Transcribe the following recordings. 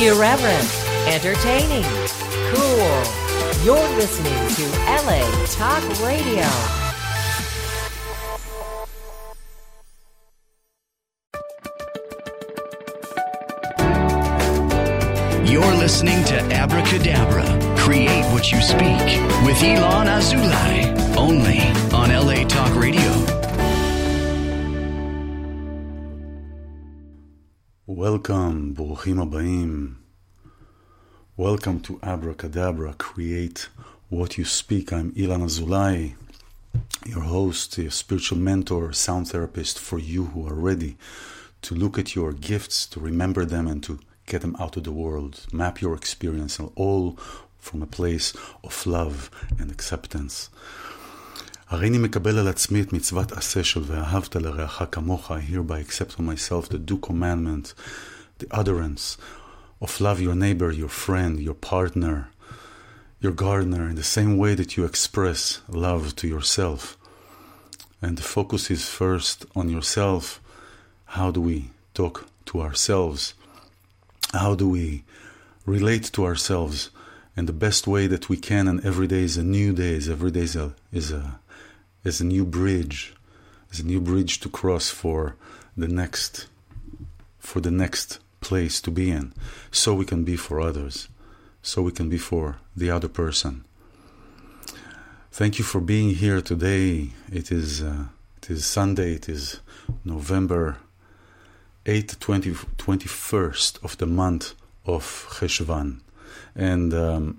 Irreverent, entertaining, cool. You're listening to LA Talk Radio. You're listening to Abracadabra, Create What You Speak, with Ilan Azoulay, only on LA Talk Radio. Welcome, ברוכים הבאים. Welcome to Abracadabra, Create What You Speak. I'm Ilan Azoulay, your host, your spiritual mentor, sound therapist for you who are ready to look at your gifts, to remember them, and to get them out of the world. Map your experience, and all from a place of love and acceptance. הריני מקבל על עצמי את מצוות עשה של ואהבת לרעך כמוך. I hereby accept on myself the due commandment, the utterance of love your neighbor, your friend, your partner, your gardener, in the same way that you express love to yourself. And the focus is first on yourself. How do we talk to ourselves? How do we relate to ourselves in the best way that we can? And every day is a new day. Every day is a new bridge. Is a new bridge to cross for the next place to be in, so we can be for others, so we can be for the other person. Thank you for being here today. It is Sunday. It is November 8th, 21st of the month of Cheshvan. And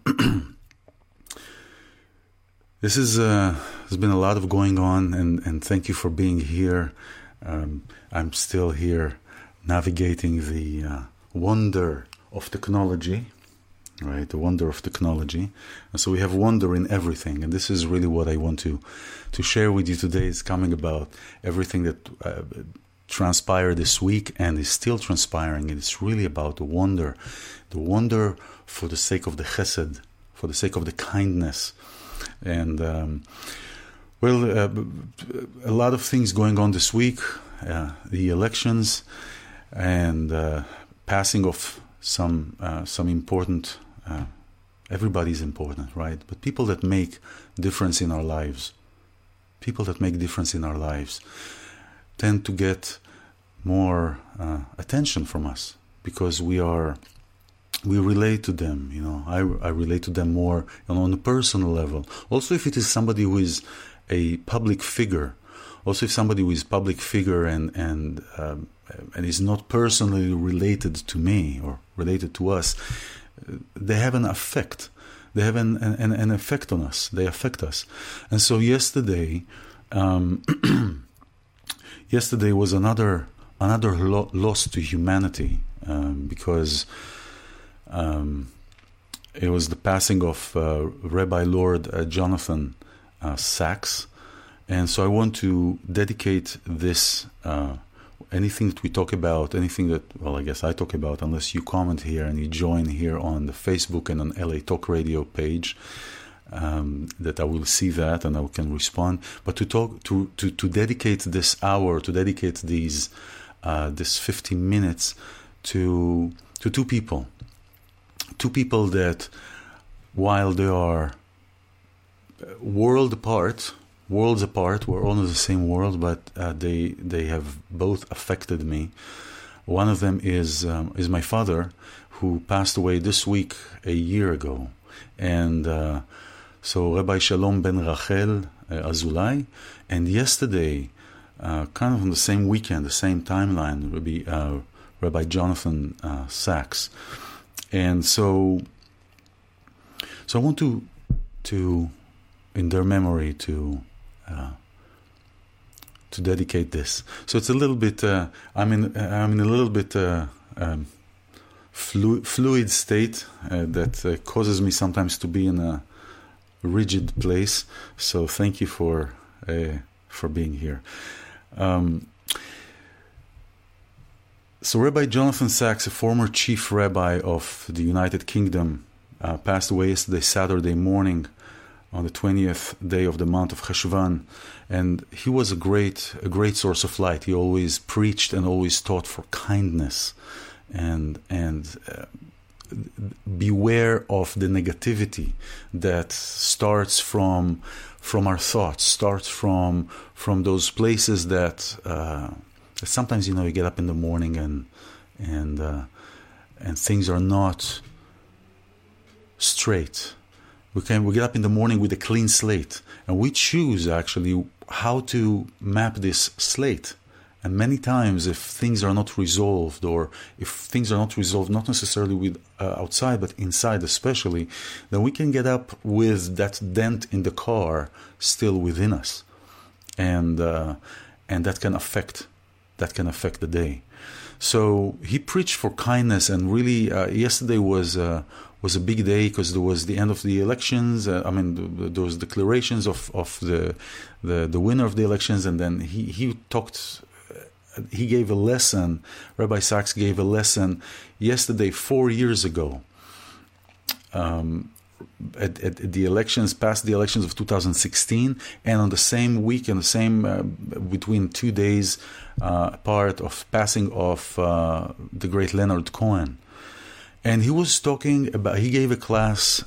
this is there's been a lot of going on, and thank you for being here. I'm still here navigating the wonder of technology, right? The wonder of technology. And so we have wonder in everything, and this is really what I want to share with you today. Is coming about everything that transpired this week and is still transpiring. And it's really about the wonder for the sake of the chesed, for the sake of the kindness. And a lot of things going on this week, the elections, and passing of some important, everybody's important, right? But people that make difference in our lives, tend to get more attention from us, because we relate to them. You know, I relate to them more on a personal level. Also, if it is somebody who is a public figure, and is not personally related to me or related to us, they have an effect. They have an effect on us. They affect us. And so yesterday was another loss to humanity, because it was the passing of Rabbi Lord Jonathan Sacks. And so I want to dedicate this, anything that we talk about, anything that, well, I guess I talk about, unless you comment here and you join here on the Facebook and on LA Talk Radio page, that I will see that and I can respond. But to dedicate this hour, to dedicate this 15 minutes to two people that, while they are worlds apart, we're all in the same world, but they have both affected me. One of them is my father, who passed away this week a year ago, and so Rabbi Shalom ben Rachel Azoulay, and yesterday, kind of on the same weekend, the same timeline, Rabbi Jonathan Sacks. And so I want to in their memory to dedicate this. So it's a little bit. I'm in a little bit fluid state that causes me sometimes to be in a rigid place. So thank you for being here. So Rabbi Jonathan Sacks, a former chief rabbi of the United Kingdom, passed away yesterday, Saturday morning, on the 20th day of the month of Cheshvan, and he was a great source of light. He always preached and always taught for kindness, and beware of the negativity that starts from our thoughts, starts from those places that sometimes, you get up in the morning and things are not straight. We get up in the morning with a clean slate, and we choose actually how to map this slate. And many times, if things are not resolved, or if things are not resolved, not necessarily with outside, but inside especially, then we can get up with that dent in the car still within us, and that can affect the day. So he preached for kindness, and really, yesterday was a big day because there was the end of the elections. There was declarations of the winner of the elections, and then he talked. He gave a lesson. Rabbi Sachs gave a lesson yesterday, 4 years ago, at the elections, past the elections of 2016, and on the same week and the same between 2 days apart of passing of the great Leonard Cohen. And he was talking about. He gave a class.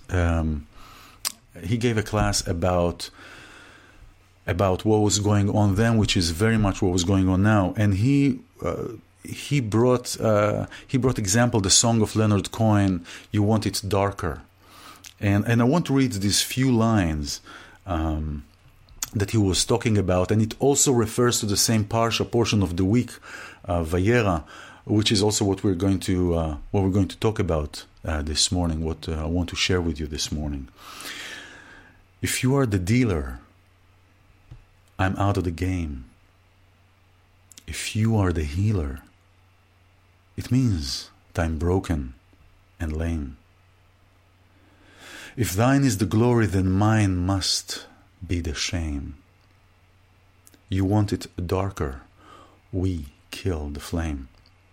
About what was going on then, which is very much what was going on now. And he brought example the song of Leonard Cohen, "You Want It Darker," and I want to read these few lines that he was talking about, and it also refers to the same parsha portion of the week, Vayera, which is also what we're going to talk about this morning. What I want to share with you this morning. If you are the dealer, I'm out of the game. If you are the healer, it means that I'm broken and lame. If thine is the glory, then mine must be the shame. You want it darker, we kill the flame.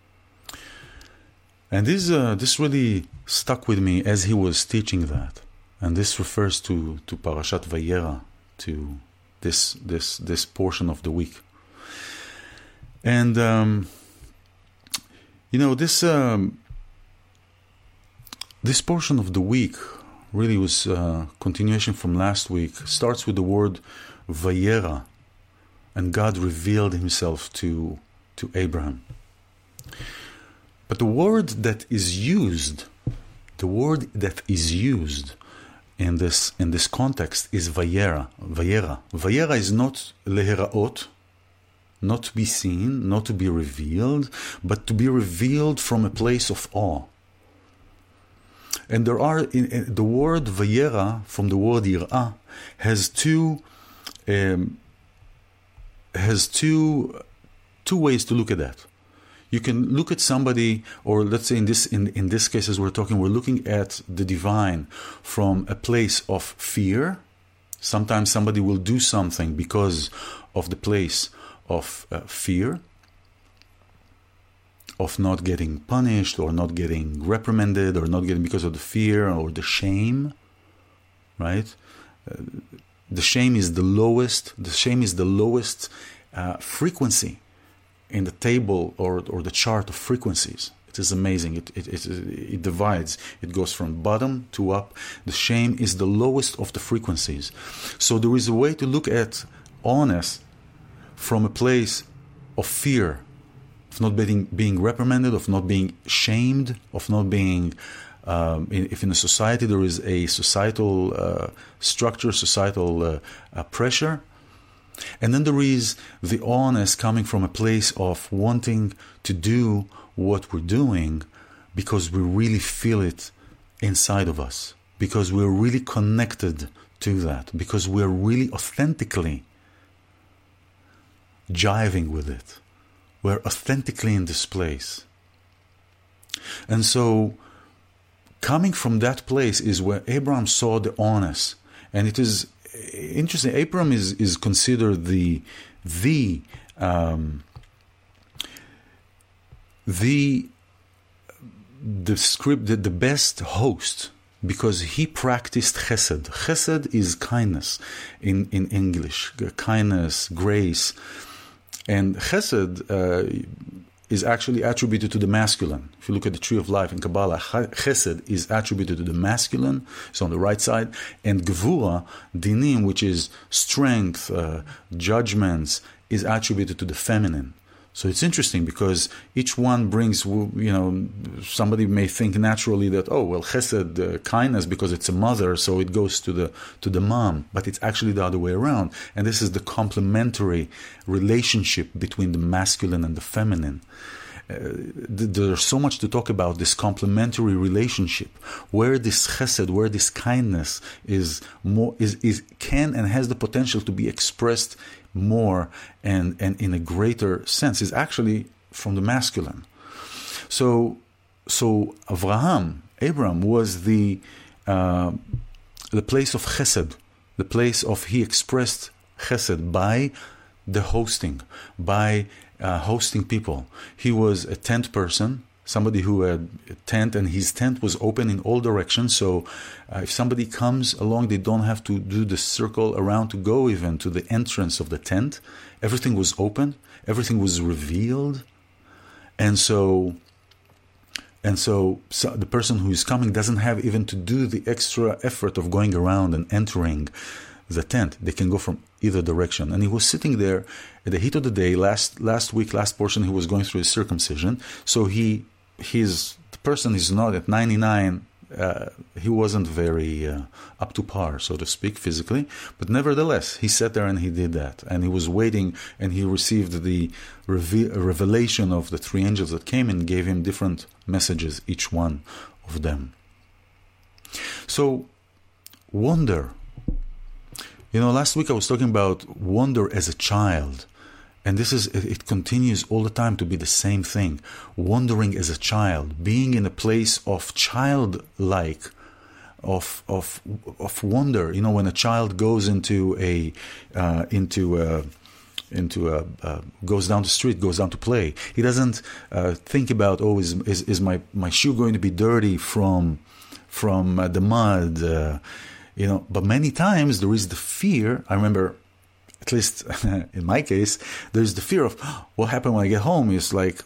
And this really stuck with me as he was teaching that. And this refers to Parashat Vayera, to this portion of the week. And this portion of the week really was continuation from last week. Starts with the word Vayera, and God revealed himself to Abraham. But the word that is used in this context is Vayera. Vayera is not leheraot, not to be seen, not to be revealed, but to be revealed from a place of awe. And there are in the word Vayera from the word Yirah has two ways to look at that. You can look at somebody, or let's say in this case as we're looking at the divine from a place of fear. Sometimes somebody will do something because of the place of fear, of not getting punished, or not getting reprimanded, or not getting because of the fear or the shame, right? The shame is the lowest. The shame is the lowest frequency in the table or the chart of frequencies. It is amazing. It divides. It goes from bottom to up. The shame is the lowest of the frequencies. So there is a way to look at honest from a place of fear, of not being reprimanded, of not being shamed, of not being, if in a society there is a societal structure, societal pressure. And then there is the honest coming from a place of wanting to do what we're doing because we really feel it inside of us, because we're really connected to that, because we're really authentically jiving with it. We're authentically in this place. And so coming from that place is where Abraham saw the honest. And it is interesting. Abraham is considered the best host, because he practiced chesed. Chesed is kindness in English, kindness, grace. And chesed, is actually attributed to the masculine. If you look at the tree of life in Kabbalah, Chesed is attributed to the masculine, it's on the right side, and Gevura, Dinim, which is strength, judgments, is attributed to the feminine. So it's interesting because each one brings, somebody may think naturally that, Chesed, kindness, because it's a mother, so it goes to the mom. But it's actually the other way around. And this is the complementary relationship between the masculine and the feminine. There's so much to talk about this complementary relationship, where this chesed, where this kindness is can and has the potential to be expressed more and in a greater sense, is actually from the masculine. So Abraham was the place of chesed, the place of he expressed chesed by the hosting, by hosting people. He was a tent person, somebody who had a tent, and his tent was open in all directions. So if somebody comes along, they don't have to do the circle around to go even to the entrance of the tent. Everything was open. Everything was revealed. And so the person who is coming doesn't have even to do the extra effort of going around and entering the tent. They can go from either direction. And he was sitting there at the heat of the day. Last portion, he was going through his circumcision. So the person is not at 99. He wasn't very up to par, so to speak, physically. But nevertheless, he sat there and he did that. And he was waiting, and he received the revelation of the three angels that came and gave him different messages, each one of them. So, wonder. Last week I was talking about wonder as a child. And it continues all the time to be the same thing. Wondering as a child, being in a place of childlike, of wonder. When a child goes goes down the street, goes down to play, he doesn't think about, is my shoe going to be dirty from the mud? But many times there is the fear. I remember, at least in my case, there's the fear of what happened when I get home. It's like,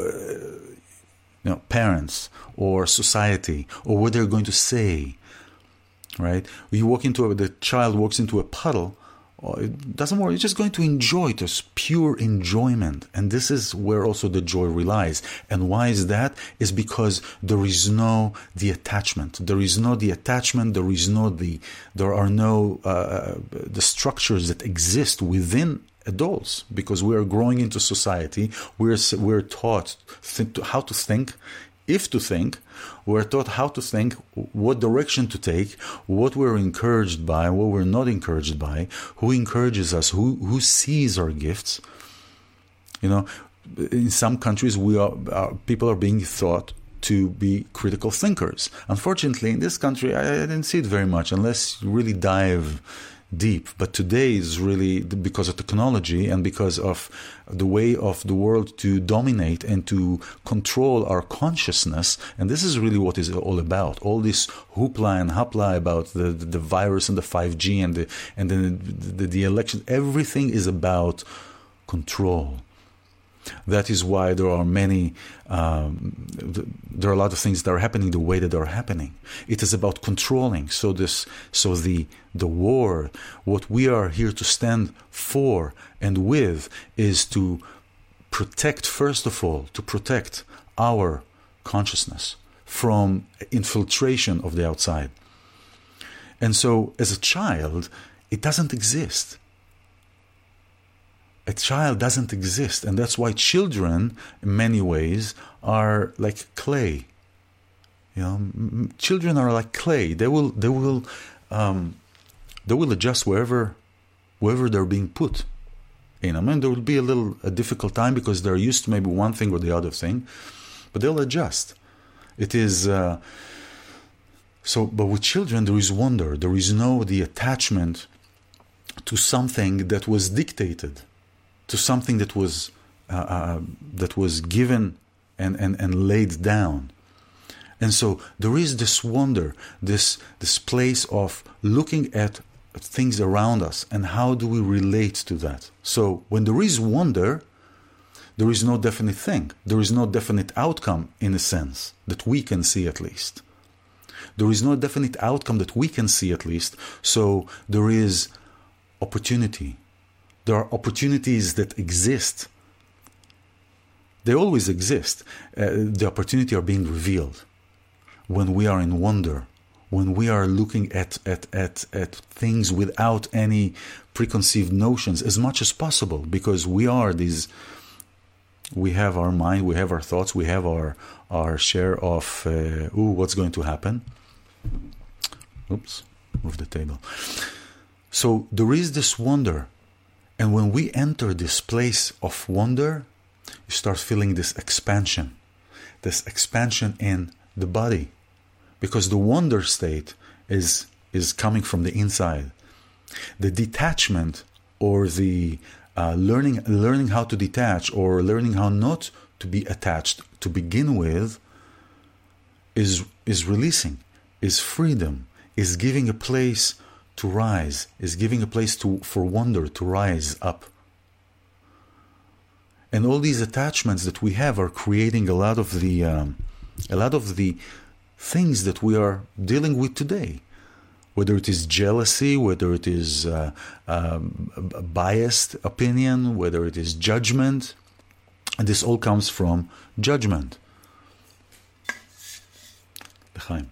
parents or society or what they're going to say, right? The child walks into a puddle. It doesn't work. You're just going to enjoy it. It's pure enjoyment. And this is where also the joy relies. And why is that? Is because there is no the attachment. There is no the attachment. There are no the structures that exist within adults, because we are growing into society. We're taught how to think, if to think. We're taught how to think, what direction to take, what we're encouraged by, what we're not encouraged by, who encourages us, who sees our gifts. In some countries, people are being taught to be critical thinkers. Unfortunately, in this country, I didn't see it very much, unless you really dive deep. But today is really because of technology and because of the way of the world to dominate and to control our consciousness. And this is really what it's all about. All this hoopla and hapla about the virus and the 5G and the election. Everything is about control. That is why there are there are a lot of things that are happening the way that they are happening. It is about controlling. So the war, what we are here to stand for and with, is to protect, first of all, to protect our consciousness from infiltration of the outside. And so, as a child, it doesn't exist. A child doesn't exist, and that's why children, in many ways, are like clay. Children are like clay. They will adjust wherever they're being put. There will be a difficult time because they're used to maybe one thing or the other thing, but they'll adjust. It is but with children there is wonder. There is the attachment to something that was dictated, to something that was given and laid down. And so there is this wonder, this place of looking at things around us and how do we relate to that. So when there is wonder, There is no definite thing. There is no definite outcome, in a sense, that we can see at least. There is no definite outcome that we can see at least. So there is opportunity. There are opportunities that exist. They always exist. The opportunity are being revealed when we are in wonder, when we are looking at things without any preconceived notions as much as possible, because we have our mind, we have our thoughts, we have our share of what's going to happen. Oops, move the table. So there is this wonder, and when we enter this place of wonder, you start feeling this expansion in the body, because the wonder state is coming from the inside. The detachment, or the learning how to detach, or learning how not to be attached to begin with, is releasing, is freedom, is giving a place to rise, is giving a place for wonder to rise up. And all these attachments that we have are creating a lot of the things that we are dealing with today. Whether it is jealousy, whether it is a biased opinion, whether it is judgment, and this all comes from judgment. L'chaim.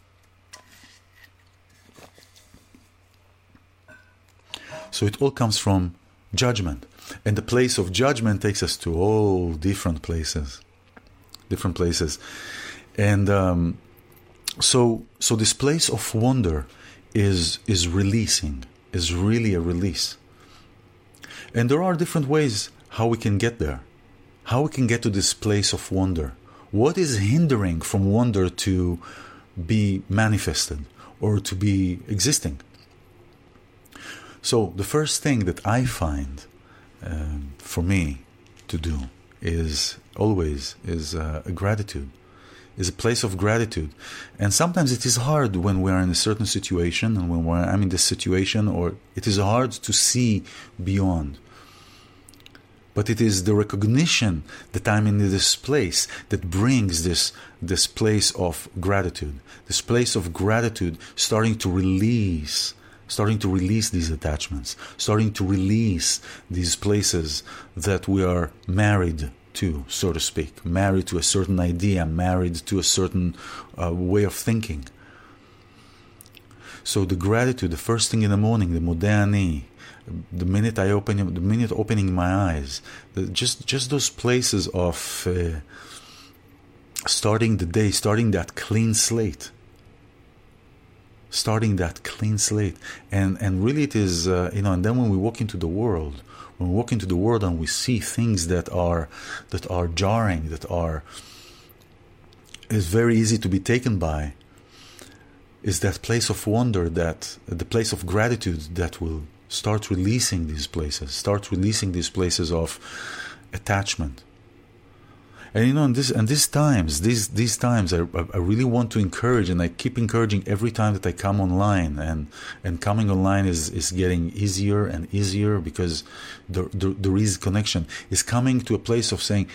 So it all comes from judgment. And the place of judgment takes us to all different places. And so this place of wonder is releasing, is really a release. And there are different ways how we can get there, how we can get to this place of wonder. What is hindering from wonder to be manifested or to be existing? So the first thing that I find for me to do is always a gratitude, is a place of gratitude. And sometimes it is hard when we are in a certain situation, and when I'm in this situation, or it is hard to see beyond. But it is the recognition that I'm in this place that brings this place of gratitude. This place of gratitude starting to release these attachments, starting to release these places that we are married to, so to speak, married to a certain idea, married to a certain way of thinking. So the gratitude, the first thing in the morning, the Modeh Ani, the minute opening my eyes, just those places of starting the day, starting that clean slate. And really it is, and then when we walk into the world, and we see things that are jarring, is very easy to be taken by, is that place of wonder, that the place of gratitude that will start releasing these places of attachment. And these times, I really want to encourage, and I keep encouraging every time that I come online, and coming online is getting easier and easier, because there is connection, is coming to a place of saying,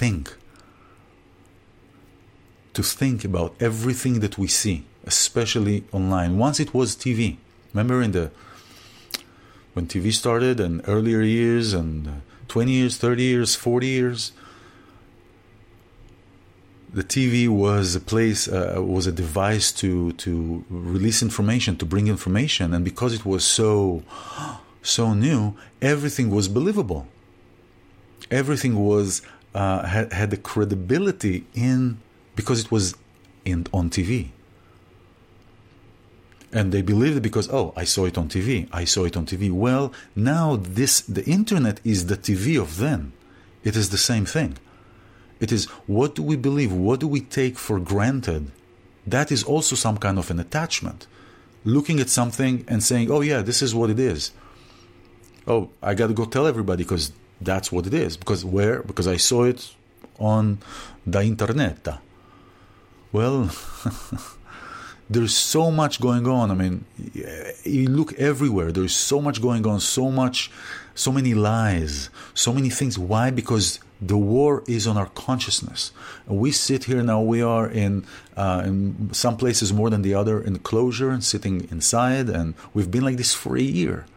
to think about everything that we see, especially online. Once it was TV. Remember when TV started, and earlier years, and 20 years, 30 years, 40 years, the TV was a place, was a device to release information, to bring information, and because it was so new, everything was believable. Everything was had the credibility because it was on TV, and they believed it because I saw it on TV. Well, now the internet is the TV of then. It is the same thing. It is, what do we believe? What do we take for granted? That is also some kind of an attachment. Looking at something and saying, oh yeah, this is what it is. Oh, I got to go tell everybody because that's what it is. Because where? Because I saw it on the internet. Well, There's so much going on. I mean, you look everywhere. There's so much going on, so many lies, so many things. Why? Because the war is on our consciousness. We sit here now, we are in some places more than the other, in closure and sitting inside, and we've been like this for a year.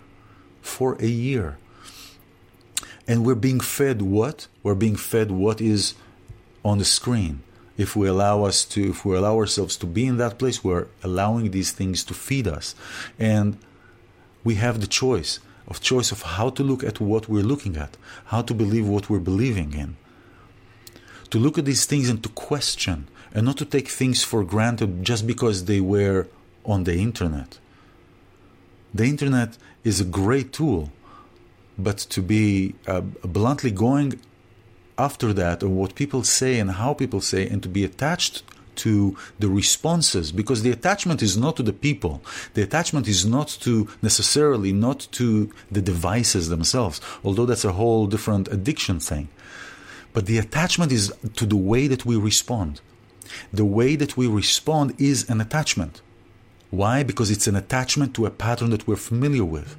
And we're being fed what? We're being fed what is on the screen. If we allow ourselves to be in that place, we're allowing these things to feed us. And we have the choice of how to look at what we're looking at, how to believe what we're believing in. To look at these things and to question, and not to take things for granted just because they were on the internet. The internet is a great tool, but to be bluntly going after that, or what people say and how people say, and to be attached to the responses, because the attachment is not to the people. The attachment is not to the devices themselves, although that's a whole different addiction thing. But the attachment is to the way that we respond. The way that we respond is an attachment. Why? Because it's an attachment to a pattern that we're familiar with.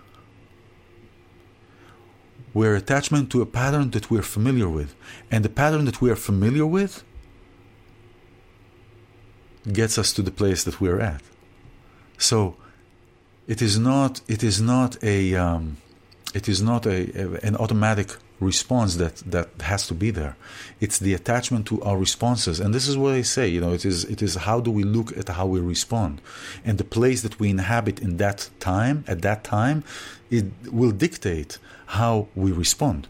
We're attachment to a pattern that we're familiar with. And the pattern that we are familiar with gets us to the place that we're at. So it is not an automatic response that has to be there. It's the attachment to our responses. And this is what I say, it is how do we look at how we respond. And the place that we inhabit at that time, it will dictate how we respond.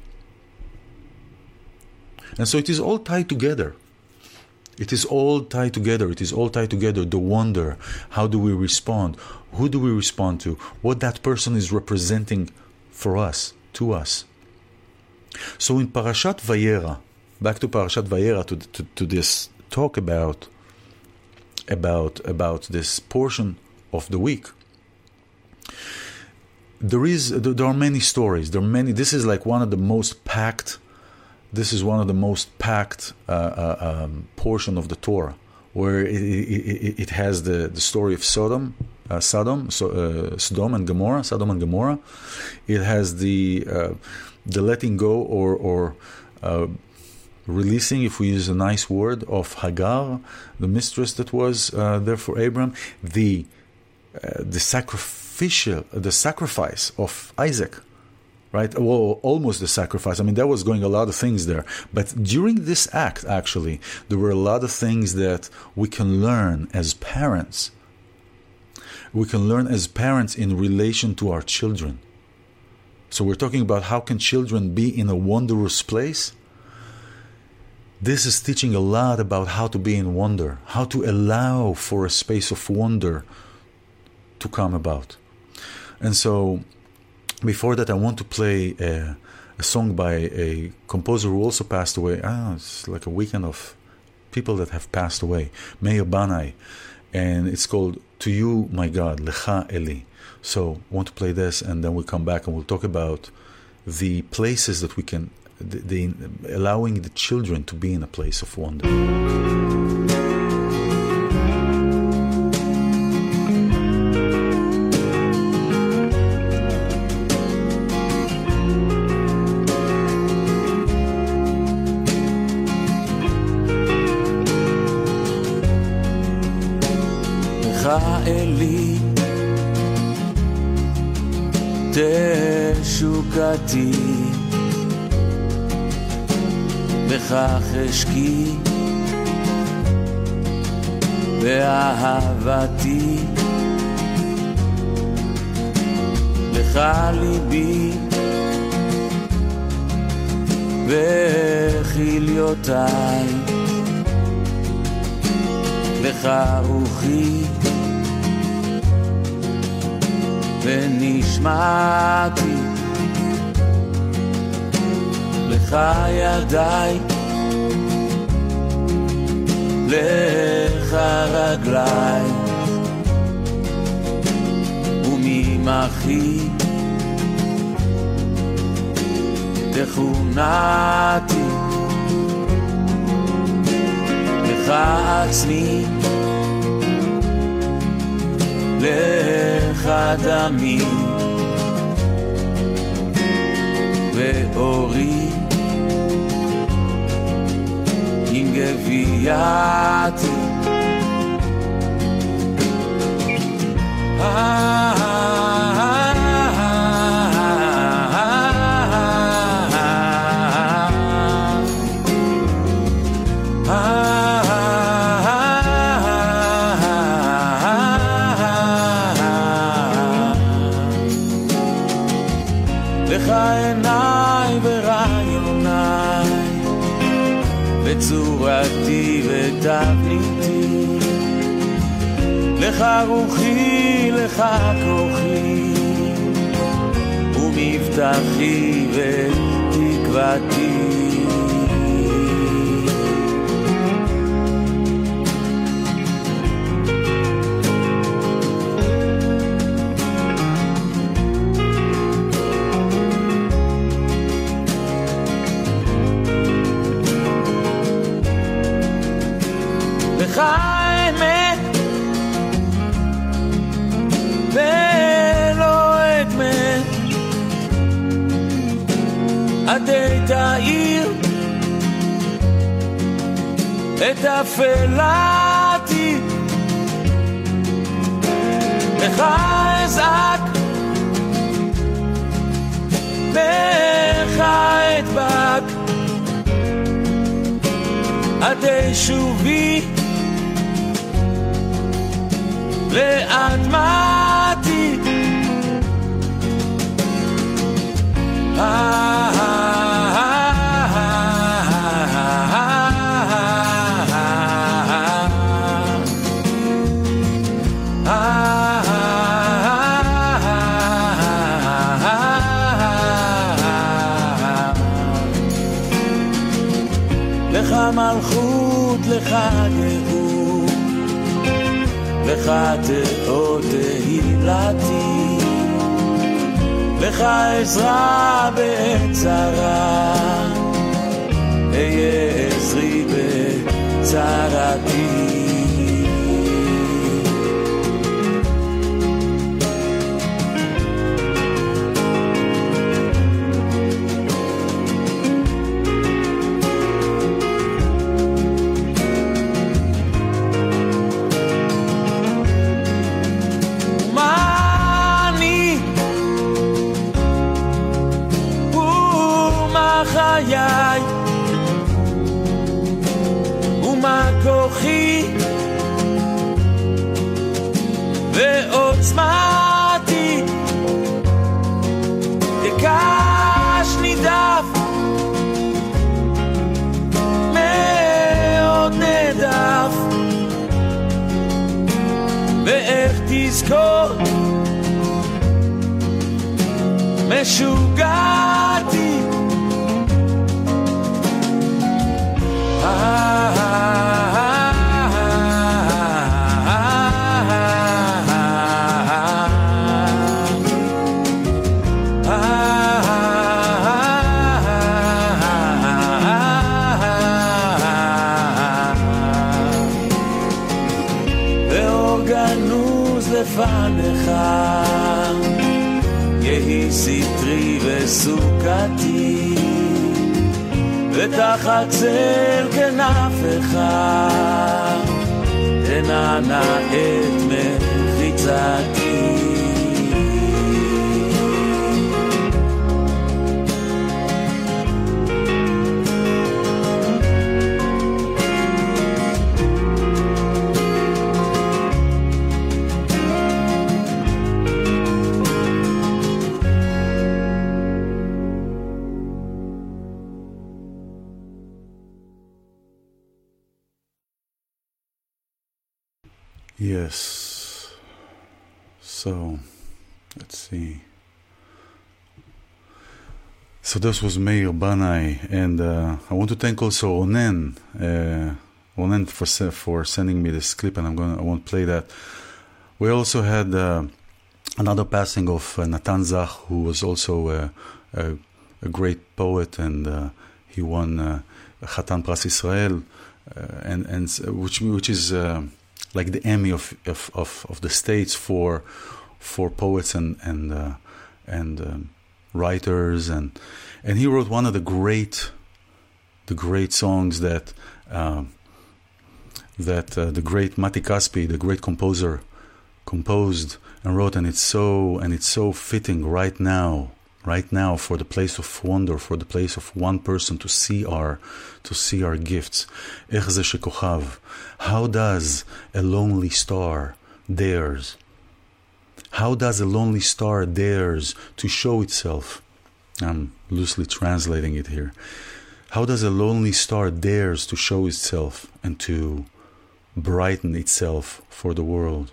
And so it is all tied together. It is all tied together. The wonder, how do we respond? Who do we respond to? What that person is representing for us, to us. So in Parashat Vayera, back to Parashat Vayera, to this talk about this portion of the week, there are many stories. This is like one of the most packed. This is one of the most packed portion of the Torah, where it has the story of Sodom and Gomorrah. It has the letting go or releasing, if we use a nice word, of Hagar, the mistress that was there for Abraham. The sacrifice of Isaac. Right? Well, almost the sacrifice. I mean, there was going a lot of things there. But during this act, actually, there were a lot of things that we can learn as parents. We can learn as parents in relation to our children. So we're talking about how can children be in a wondrous place? This is teaching a lot about how to be in wonder, how to allow for a space of wonder to come about. And so, before that, I want to play a song by a composer who also passed away. It's like a weekend of people that have passed away. Meir Banai. And it's called To You, My God, Lecha Eli. So I want to play this, and then we'll come back and we'll talk about the places that we can, allowing the children to be in a place of wonder. אלי תשוקתי בך חשקי באהבתי לך ליבי וחיליותיי לך רוחי ונשמעתי לך ידיי לך רגליי וממחי תכונתי לך עצמי לך דמי ואורי עם גבייתי לך עיניי ורעיוניי בצורתי ותבניתי לך רוחי, לך כוחי ומבטחי ותקוותי לך האמת ולא אדמת עדי תאיר את אפלתי לך אזעק לך אדבק עדי שובי לאדמתי לך מלכות, לך גאות, לך תאות תהילתי, לך עזרה בעת צרה, אהיה עזרי בצרתי. חיי ומה כוחי ועוצמתי יקש נידף מאוד נדף ואיך תזכור משוגעתי ואורגנוז לפניך יהי סתרי וסוכתי ותחת צל כנפך תנענע את מחיצתי. Yes. So, let's see. So this was Meir Banai, and I want to thank also Onen, Onen for sending me this clip, and I won't play that. We also had another passing of Natan Zach, who was also a great poet, and he won Chatan Pras Israel, and which is like the Emmy of the States for poets and writers, and he wrote one of the great songs that the great Matti Kaspi, the great composer, composed and wrote, and it's so fitting right now for the place of wonder, for the place of one person to see our gifts. Ech ze shekochav. How does a lonely star dares? How does a lonely star dares to show itself? I'm loosely translating it here. How does a lonely star dares to show itself and to brighten itself for the world?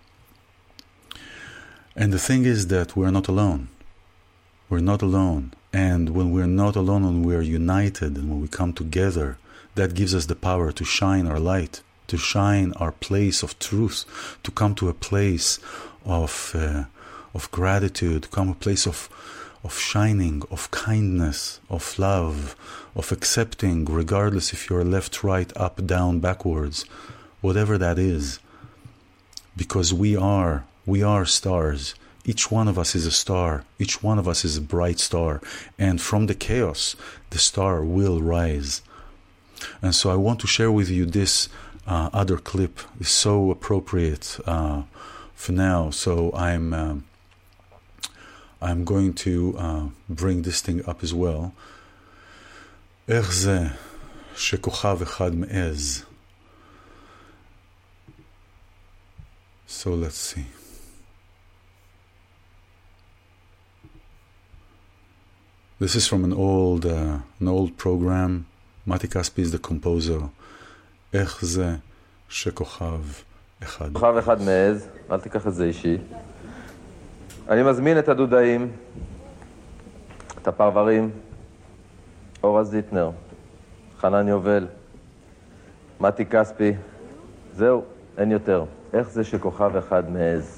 And the thing is that we're not alone. We're not alone. And when we're not alone, when we're united and when we come together, that gives us the power to shine our light, to shine our place of truth, to come to a place of gratitude, to come to a place of shining, of kindness, of love, of accepting, regardless if you're left, right, up, down, backwards, whatever that is. Because we are stars. Each one of us is a star. Each one of us is a bright star. And from the chaos, the star will rise. And so I want to share with you this other clip. It's so appropriate for now. So I'm going to bring this thing up as well. איך זה שכוכב אחד מעז. So let's see. This is from an old program. Matti Kaspi is the composer. איך זה שכוכב אחד. כוכב אחד מעז, אל תיקח את זה אישי. אני מזמין את הדודאים, את הפרברים, אורה זיטנר, חנן יובל, מתי כספי. זהו, אין יותר. איך זה שכוכב אחד מעז?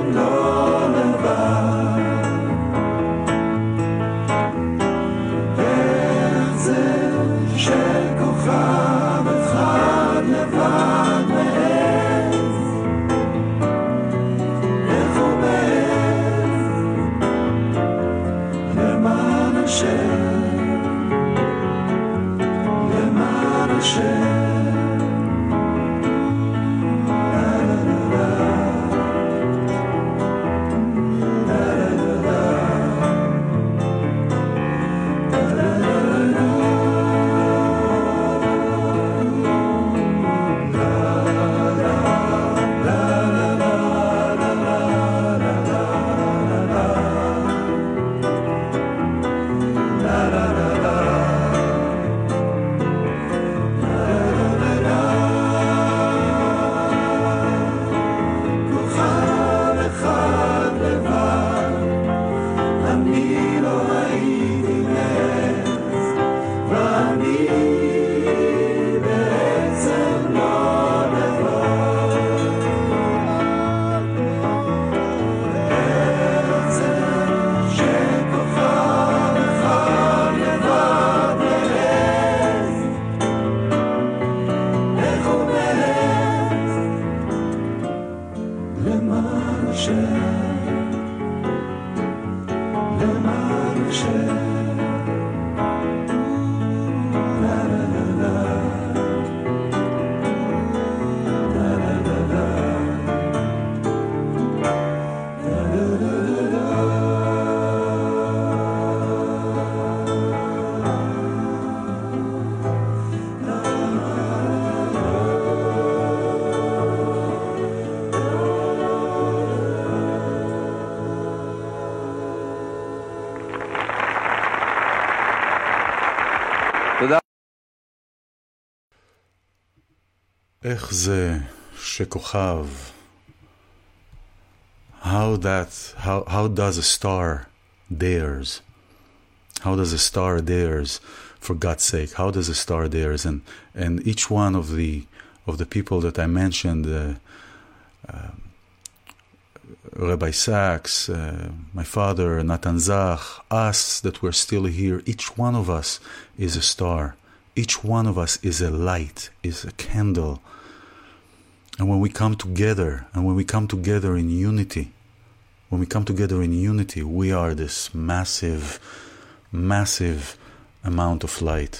איך איך זה שכוכב, how does a star dares, for God's sake, how does a star dares, and each one of the people that I mentioned, Rabbi Sachs, my father, Natan Zach, us that we're still here, each one of us is a star. Each one of us is a light, is a candle. And when we come together, in unity, we are this massive, massive amount of light.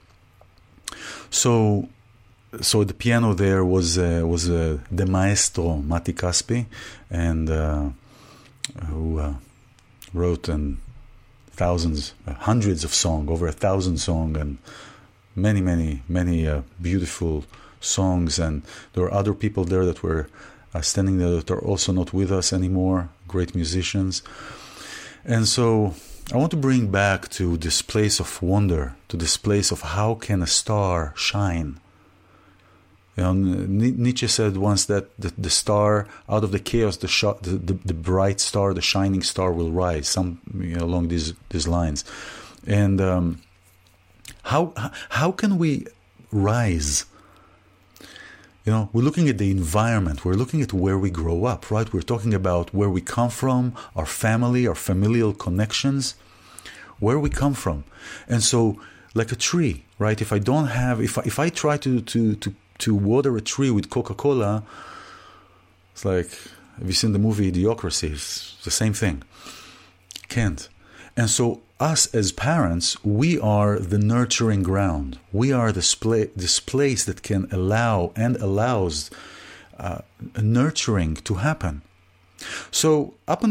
So the piano there was the maestro Mati Caspi, and who wrote hundreds of songs, over 1,000 songs, and many beautiful songs. And there were other people there that were standing there that are also not with us anymore, great musicians. And so I want to bring back to this place of wonder, to this place of how can a star shine. You know, Nietzsche said once that the star, out of the chaos, the bright star, the shining star will rise, along these lines. And how can we rise? You know, we're looking at the environment. We're looking at where we grow up, right? We're talking about where we come from, our family, our familial connections, where we come from. And so, like a tree, right? If I don't have, if I try to water a tree with Coca-Cola, it's like, have you seen the movie Idiocracy? It's the same thing. Can't. And so us as parents, we are the nurturing ground. We are this place that can allow and allows nurturing to happen. So back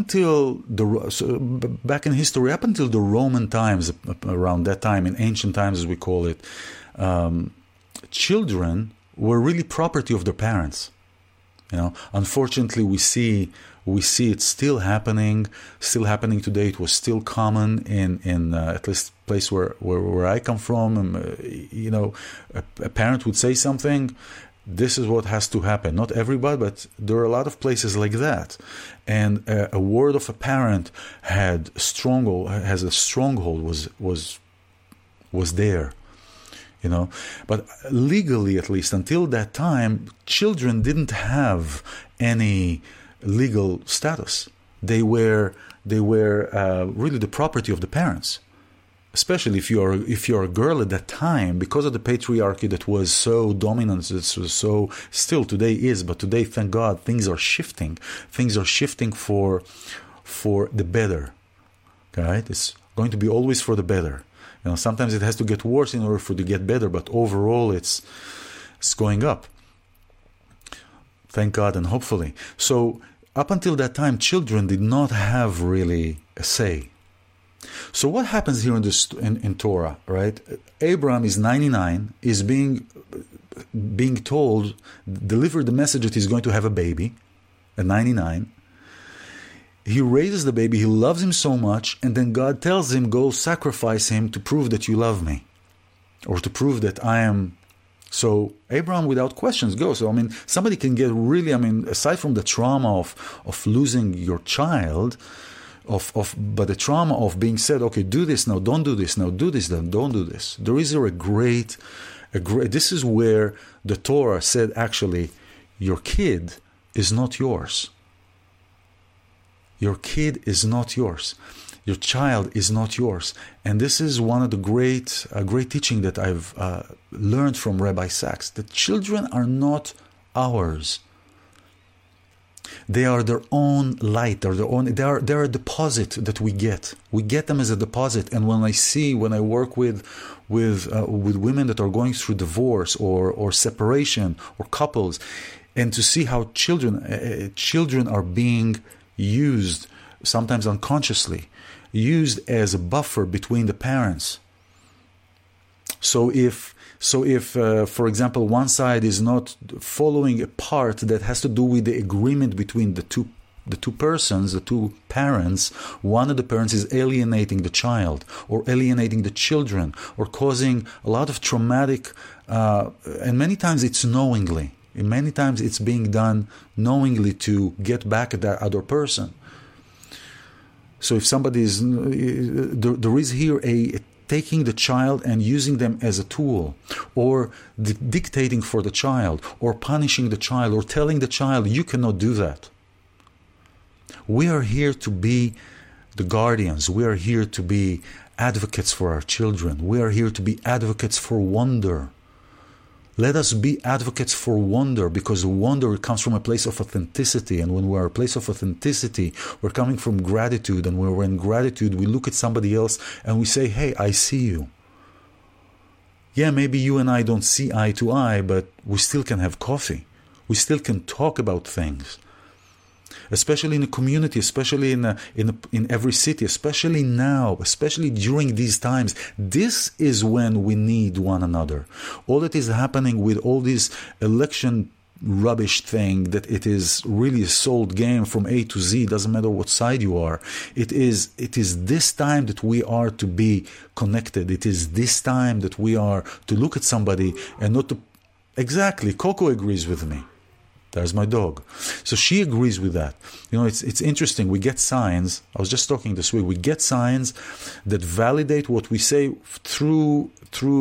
in history, up until the Roman times, around that time, in ancient times as we call it, children were really property of their parents. You know, unfortunately, we see it still happening today. It was still common in at least place where I come from. You know, a parent would say something. This is what has to happen. Not everybody, but there are a lot of places like that. And a word of a parent has a stronghold. Was there. You know, but legally, at least until that time, children didn't have any legal status. They were really the property of the parents. Especially if you're a girl at that time, because of the patriarchy that was so dominant, that was so still today is, but today, thank God, things are shifting. Things are shifting for the better. Right? It's going to be always for the better. You know, sometimes it has to get worse in order for it to get better, but overall it's going up. Thank God, and hopefully. So up until that time, children did not have really a say. So what happens here in Torah, right? Abraham is 99, is being told, delivered the message that he's going to have a baby at 99. He raises the baby, he loves him so much, and then God tells him, go sacrifice him to prove that you love me, or to prove that I am. So Abraham, without questions, goes. So, somebody can get really, aside from the trauma of losing your child, but the trauma of being said, okay, do this now, don't do this now, do this then, don't do this. There is a great, this is where the Torah said, actually, your kid is not yours. Your kid is not yours. Your child is not yours. And this is one of the great teaching that I've learned from Rabbi Sachs. The children are not ours. They are their own light. They are a deposit that we get. We get them as a deposit. And when I work with women that are going through divorce or separation or couples, and to see how children are being used, sometimes unconsciously, used as a buffer between the parents. So if, for example, one side is not following a part that has to do with the agreement between the two persons, the two parents, one of the parents is alienating the child or alienating the children or causing a lot of traumatic, and many times it's knowingly. And many times it's being done knowingly to get back at that other person. So if somebody is, there is here a taking the child and using them as a tool, or dictating for the child, or punishing the child, or telling the child, you cannot do that. We are here to be the guardians. We are here to be advocates for our children. We are here to be advocates for wonder. Let us be advocates for wonder, because wonder comes from a place of authenticity. And when we're a place of authenticity, we're coming from gratitude. And when we're in gratitude, we look at somebody else and we say, hey, I see you. Yeah, maybe you and I don't see eye to eye, but we still can have coffee. We still can talk about things. Especially in a community, especially in every city, especially now, especially during these times. This is when we need one another. All that is happening with all this election rubbish thing, that it is really a sold game from A to Z, doesn't matter what side you are. It is this time that we are to be connected. It is this time that we are to look at somebody and not to... Exactly, Coco agrees with me. There's my dog. So she agrees with that. You know, it's interesting. We get signs. I was just talking this week. We get signs that validate what we say through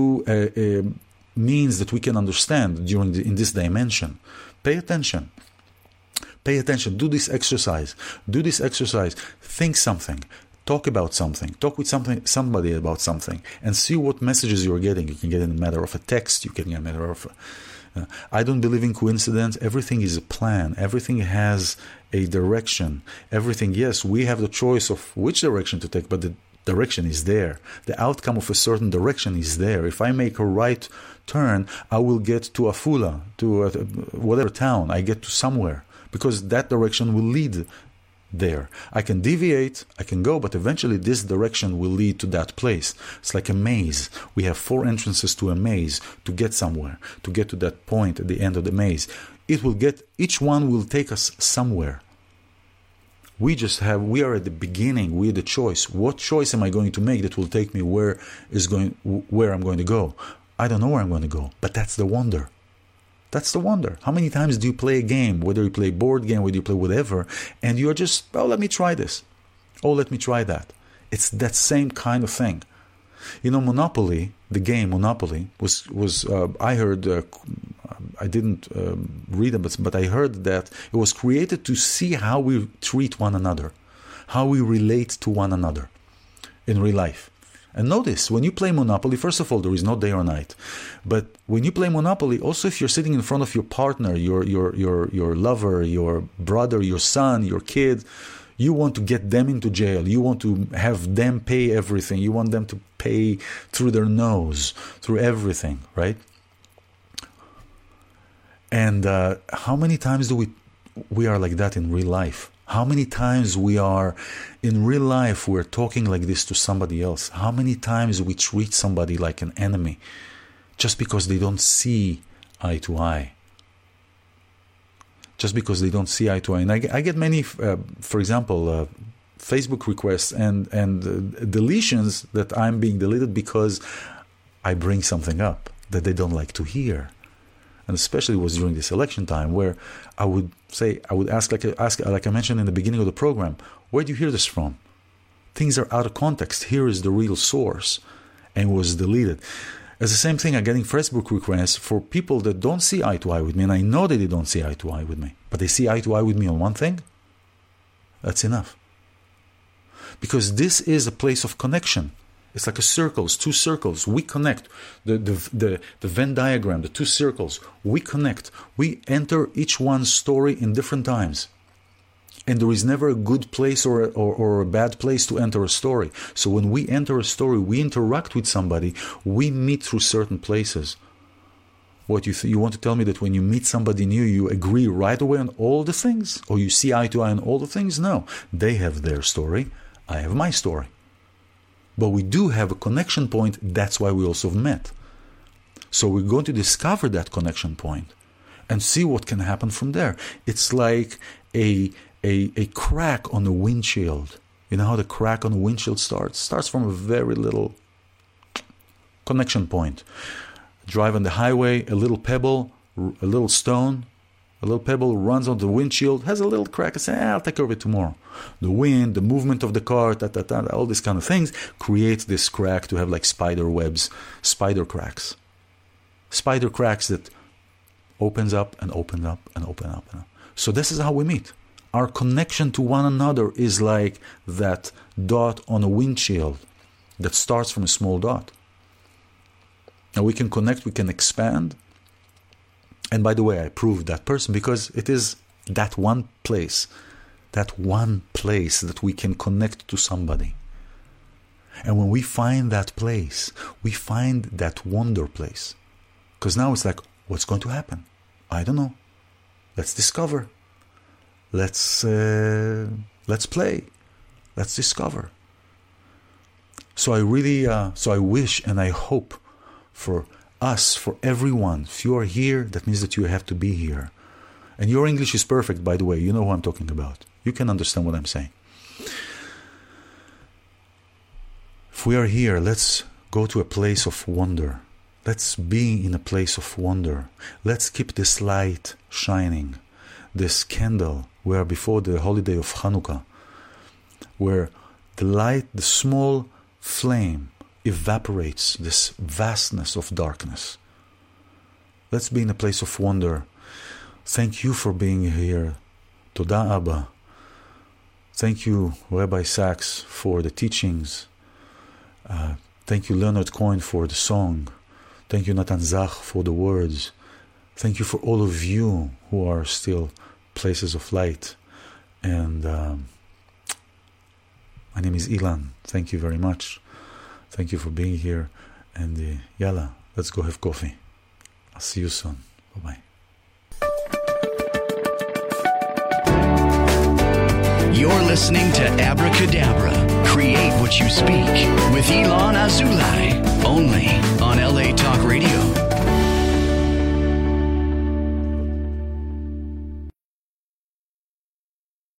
means that we can understand in this dimension. Pay attention. Pay attention. Do this exercise. Think something. Talk about something. Talk with somebody about something, and see what messages you're getting. You can get in a matter of a text. You can get in a matter of I don't believe in coincidence. Everything is a plan. Everything has a direction. Everything, yes, we have the choice of which direction to take, but the direction is there. The outcome of a certain direction is there. If I make a right turn, I will get to Afula, to whatever town. I get to somewhere, because that direction will lead there. I can deviate, I can go, but eventually this direction will lead to that place. It's like a maze. We have 4 entrances to a maze to get somewhere, to get to that point at the end of the maze. Each one will take us somewhere. We are at the beginning. We have the choice. What choice am I going to make that will take me where I'm going to go? I don't know where I'm going to go, but that's the wonder. That's the wonder. How many times do you play a game, whether you play board game, whether you play whatever, and you're just, let me try this. Let me try that. It's that same kind of thing. You know, Monopoly, the game Monopoly, was I heard, I didn't read it, but I heard that it was created to see how we treat one another, how we relate to one another in real life. And notice, when you play Monopoly, first of all, there is no day or night. But when you play Monopoly, also if you're sitting in front of your partner, your lover, your brother, your son, your kid, you want to get them into jail. You want to have them pay everything. You want them to pay through their nose, through everything, right? And how many times do we are like that in real life? How many times we are, in real life, we're talking like this to somebody else? How many times we treat somebody like an enemy just because they don't see eye to eye? Just because they don't see eye to eye. And I get many, for example, Facebook requests and deletions that I'm being deleted because I bring something up that they don't like to hear. And especially it was during this election time where I would ask, like I mentioned in the beginning of the program, where do you hear this from? Things are out of context. Here is the real source. And it was deleted. It's the same thing. I'm getting Facebook requests for people that don't see eye to eye with me. And I know that they don't see eye to eye with me. But they see eye to eye with me on one thing. That's enough. Because this is a place of connection. It's like two circles. We connect. The Venn diagram, the 2 circles. We connect. We enter each one's story in different times. And there is never a good place or a bad place to enter a story. So when we enter a story, we interact with somebody, we meet through certain places. What you want to tell me that when you meet somebody new, you agree right away on all the things? Or you see eye to eye on all the things? No. They have their story. I have my story. But we do have a connection point. That's why we also have met. So we're going to discover that connection point and see what can happen from there. It's like a crack on a windshield. You know how the crack on a windshield starts? It starts from a very little connection point. Drive on the highway, a little pebble, a little stone, a little pebble runs on the windshield, has a little crack. I say, I'll take care of it tomorrow. The wind, the movement of the car, all these kind of things create this crack to have like spider webs, spider cracks. Spider cracks that opens up and open up and open up. So this is how we meet. Our connection to one another is like that dot on a windshield that starts from a small dot. Now we can connect, we can expand. And by the way, I proved that person because it is that one place that we can connect to somebody. And when we find that place, we find that wonder place. Because now it's like, what's going to happen? I don't know. Let's discover. Let's play. Let's discover. So I wish and I hope for us, for everyone. If you are here, that means that you have to be here. And your English is perfect, by the way. You know who I'm talking about. You can understand what I'm saying. If we are here, let's go to a place of wonder. Let's be in a place of wonder. Let's keep this light shining. This candle, where before the holiday of Hanukkah, where the light, the small flame, evaporates this vastness of darkness. Let's be in a place of wonder. Thank you for being here. Toda Abba. Thank you, Rabbi Sachs, for the teachings. Thank you, Leonard Cohen, for the song. Thank you, Natan Zach, for the words. Thank you for all of you who are still places of light. And my name is Ilan. Thank you very much. Thank you for being here. And yalla, let's go have coffee. I'll see you soon. Bye-bye. You're listening to Abracadabra, Create What You Speak, with Ilan Azulai, only on LA Talk Radio.